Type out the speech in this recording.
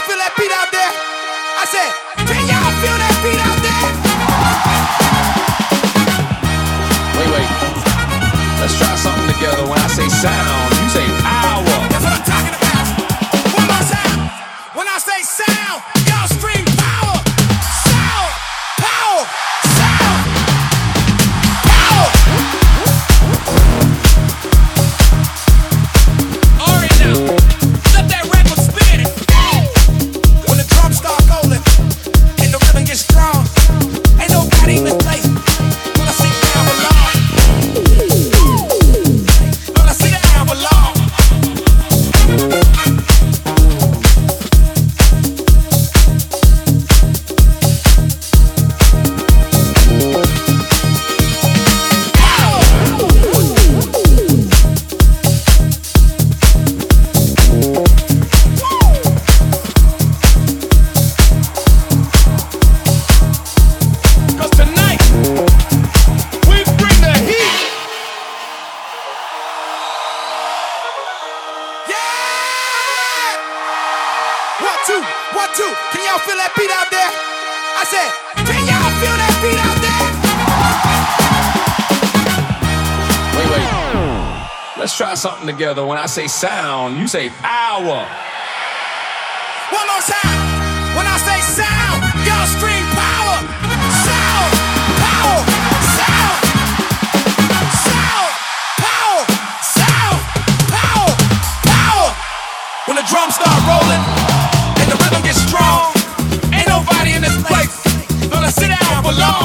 feel that beat out there? I said, can y'all feel that beat out there? Wait. Let's try something together. When I say sound, you say power. That's what I'm talking about. One more time. When I say sound, y'all scream power. Sound, power, sound, power. All right now, let that record spin. When the drums start rolling and the rhythm gets strong, ain't nobody in this place gonna sit down for long. Gonna sit down for long. Cause tonight we bring the heat. Yeah! 1, 2, 1, 2. Can y'all feel that beat out there? I said, can y'all feel that beat out there? Wait. Let's try something together. When I say sound, you say power. One more time. When I say sound, y'all scream power. Sound, power, sound. Sound, power, sound, power, power. When the drums start rolling and the rhythm gets strong, ain't nobody in this place gonna sit down for long.